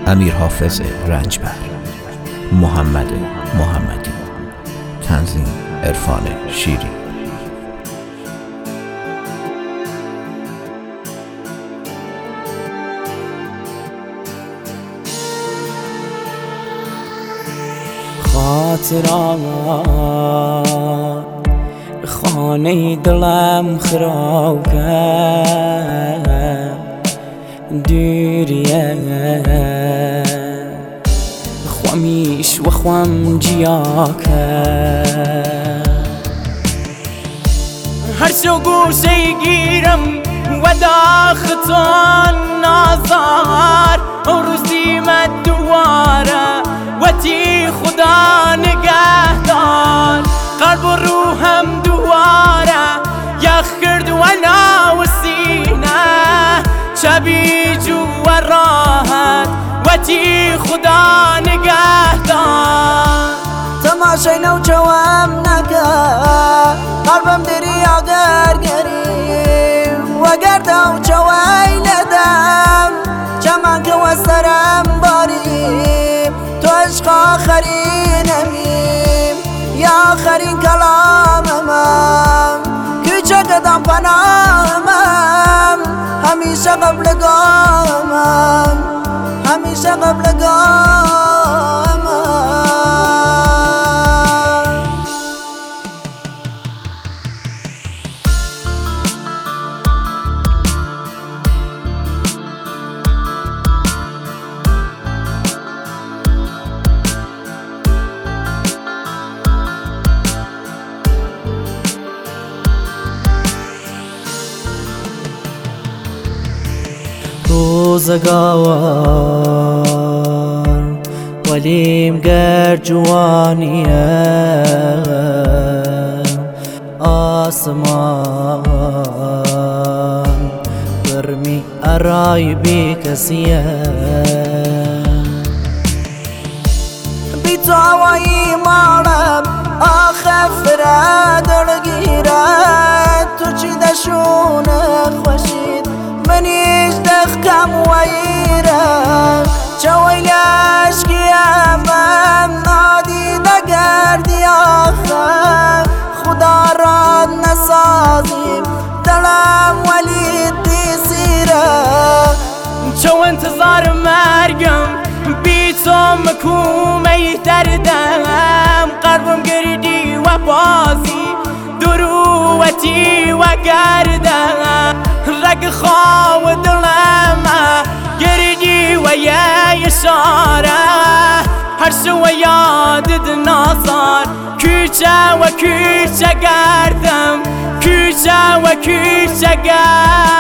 امیر حافظ رنجبر، محمد محمدی، تنظیم عرفان شیری. خاطرات خانه دلم خراب کرد، دوریه خوامیش و خوام جیا کرد. هر شو گوشه گیرم و داختان نازار، روز دیمت دواره وتی خدا نگهدار. قلب و روحم دواره یخ کرد و ناوسینه، شبی جو و راحت وتی خدا نگهدار. تماشای نوجوام نکرد، قلبم دریا گرگریم و گردم جوای ندم، جمان که و سرم باریم تو عشق آخرینمیم یا آخرین کلامم، کوچه قدم پناهمم همیشه قبل گامم، همیشه قبل گامم. روزگار ولیم گر جوانیه، آسمان گرمی ارای بی کسیه، بی تو هوایی مارم آخه فرادر گیرد، تو چی دشونه خوشید منیش دخکم ویره، چویل عشقیم من نادیده گردی آخه، خدا را نسازیم دلم ولی دیسیره. چو انتظار مرگم بی تو مکومه دردم، قلبم گردی و بازی دروتی و گردم، رگ خواه دلم گردی و یه اشاره، هر شو یادت نازار کوچه و کوچه گردم، کوچه و کوچه گردم.